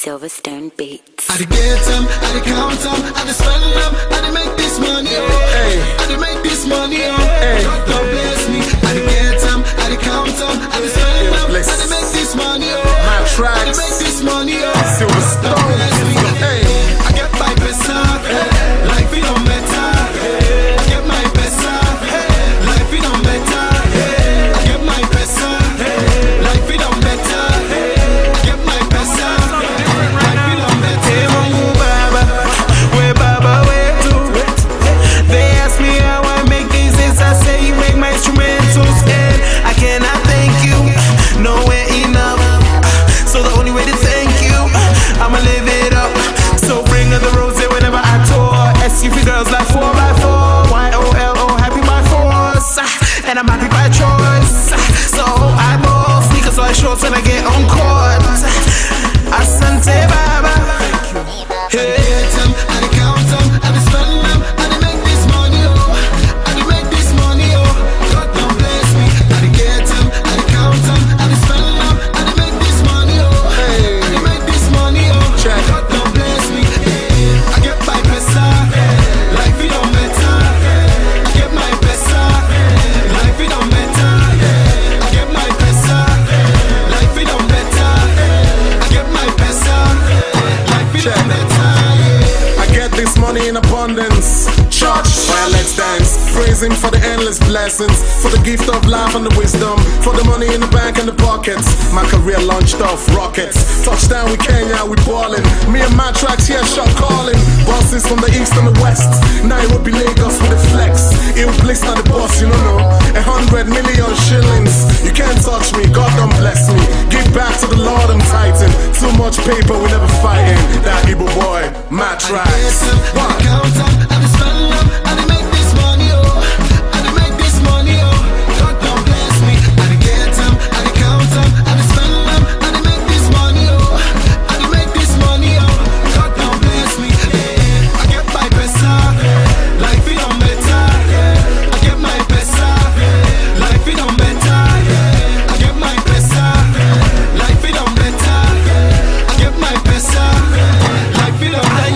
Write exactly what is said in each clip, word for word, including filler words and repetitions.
Silverstone Beats. I get them, I count them, I spend them, I make this money, oh. Hey. I make this money, oh. Hey. God don't bless me. I get them, I count them, I spend them, I make this money, oh. My tracks, I make this money, oh. Silverstone. Hey. I get my pesa, hey. Life it don't matter. Hey. I get my pesa, hey. Life it don't matter. Hey. I get my pesa, hey. Life it don't matter. Hey. I get my pesa, hey. Life it don't matter. Hey, Mungu Baba, where Baba where to? They ask me how I make these hits, I say you make my instrumentals, and I cannot thank you, nowhere enough. So the only way to thank you, I'ma live it up. So bring her the rose whenever I tour. S U V girls like four by four, Y O L O, happy by force, and I'm happy by choice. So I ball sneakers like shorts when I get on court. Asante Baba. Hey. I get them, I count them, I spend them, I make this money, oh. I make this money, oh. God don't bless me. I get them, I count them, I spend them, I make this money, oh. Hey. I make this money, oh. Check. God don't bless me. I get my pesa, life it don't matter. I get my pesa, life it don't matter. I get my pesa, life it don't matter. I get my pesa, life it don't matter. I get this money in abundance. Church, well, let's dance. Praise him for the endless blessings, for the gift of life and the wisdom, for the money in the bank and the pockets. My career launched off rockets. Touchdown with Kenya, we ballin'. Me and my tracks here, shot calling. Bosses from the east and the west. Nairobi, Lagos with the flex. It will blister the boss, you don't know. A hundred million shillings. You can't touch me, God don't bless me. Give back to the Lord, I'm tighten. Too much paper, we never fighting. That Igbo boy, my tracks. I count them, I spend them, I make this money, oh. I make this money, oh. God don't bless me. I get them, I count them, I spend them, I make this money, oh. I make this money, oh. God don't bless me. I get my pesa, life it don't matter. I get my pesa, life it don't matter. I get my pesa, life it don't matter. I get my pesa, life it don't matter.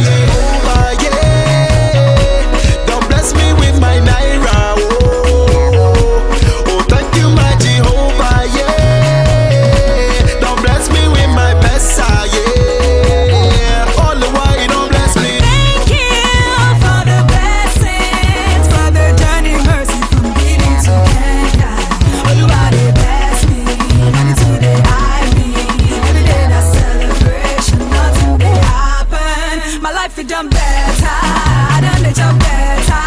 Done better, done it done better.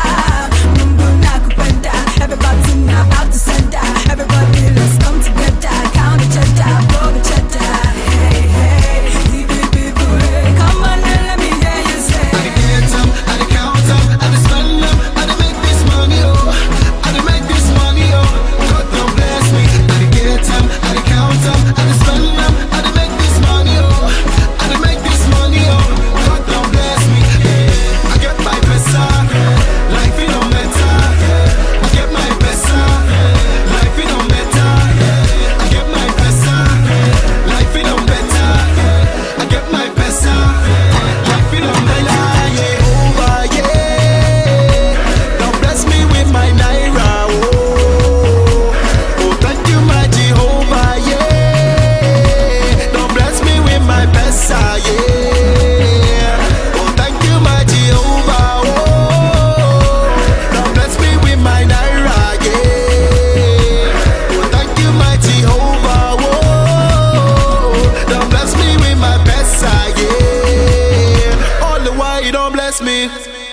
Everybody's in about to center. Everybody, let's come together. Count the cheddar, blow the cheddar. Hey, hey, deep, deep, deep, come on and let me hear you say. I get them, I count them, I spend them, I make this money, oh. I make this money, oh. God don't bless me. I get them, I count them, I spend them, I make this money, oh. I make this money, oh. God don't bless me. I get my pesa, life it don't matter. I get my pesa, life it don't matter. I get my pesa, life it don't matter. I get my pesa, life it don't matter. Over, yeah. Don't bless me with my naira, oh. Oh, thank you, my Jehovah, yeah. Don't bless me with my pesa, yeah. Oh, thank you, my Jehovah, oh. Don't bless me with my naira, yeah. Oh, thank you, my Jehovah, oh. Don't bless me with my pesa, yeah. All the while you don't bless me.